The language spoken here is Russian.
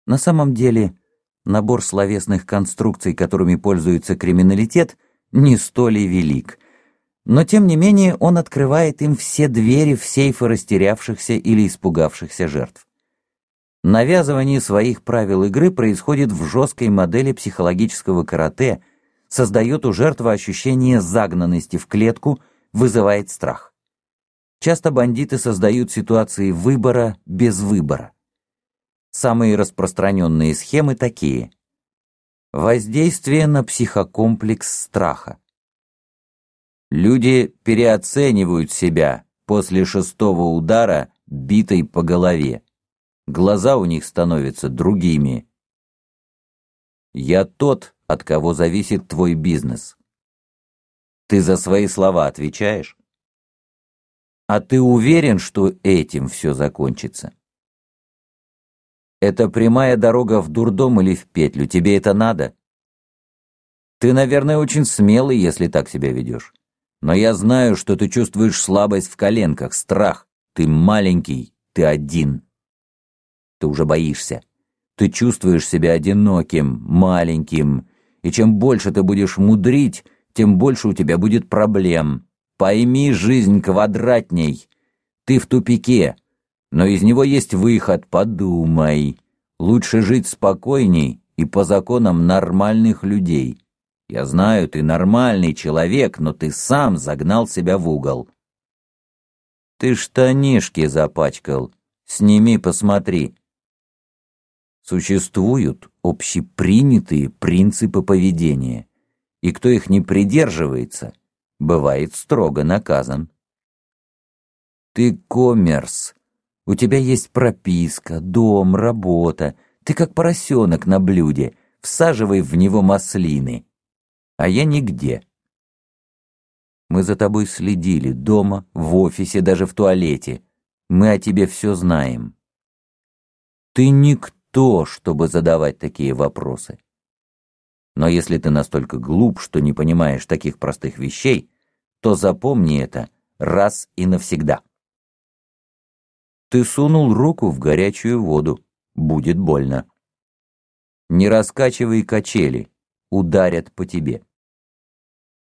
На самом деле, набор словесных конструкций, которыми пользуется криминалитет, не столь и велик. Но, тем не менее, он открывает им все двери в сейфы растерявшихся или испугавшихся жертв. Навязывание своих правил игры происходит в жесткой модели психологического карате, создает у жертвы ощущение загнанности в клетку, вызывает страх. Часто бандиты создают ситуации выбора без выбора. Самые распространенные схемы такие. Воздействие на психокомплекс страха. Люди переоценивают себя после 6-го удара, битой по голове. Глаза у них становятся другими. Я тот, от кого зависит твой бизнес. Ты за свои слова отвечаешь? А ты уверен, что этим все закончится? Это прямая дорога в дурдом или в петлю? Тебе это надо? Ты, наверное, очень смелый, если так себя ведешь. Но я знаю, что ты чувствуешь слабость в коленках, страх. Ты маленький, ты один. Ты уже боишься. Ты чувствуешь себя одиноким, маленьким. И чем больше ты будешь мудрить, тем больше у тебя будет проблем. Пойми, жизнь квадратней. Ты в тупике, но из него есть выход, подумай. Лучше жить спокойней и по законам нормальных людей. Я знаю, ты нормальный человек, но ты сам загнал себя в угол. Ты штанишки запачкал. Сними, посмотри. Существуют общепринятые принципы поведения, и кто их не придерживается, бывает строго наказан. Ты коммерс, у тебя есть прописка, дом, работа, ты как поросенок на блюде, всаживай в него маслины, а я нигде. Мы за тобой следили дома, в офисе, даже в туалете, мы о тебе все знаем. Ты никто, чтобы задавать такие вопросы. Но если ты настолько глуп, что не понимаешь таких простых вещей, то запомни это раз и навсегда. Ты сунул руку в горячую воду, будет больно. Не раскачивай качели, ударят по тебе.